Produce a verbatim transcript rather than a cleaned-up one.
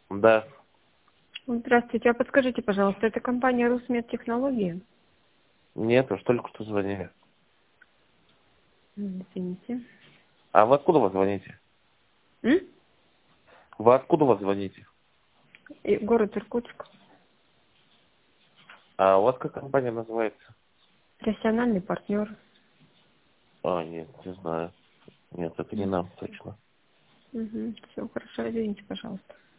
Да. Здравствуйте, а подскажите, пожалуйста, это компания Русмедтехнологии? Нет, уж только что звонили. М, Извините. А вы откуда вы звоните? М? Вы откуда вы звоните? И город Иркутск. А у вас как компания называется? Профессиональный партнер. А, нет, не знаю. Нет, это не нам точно. Угу. Все, хорошо, извините, пожалуйста.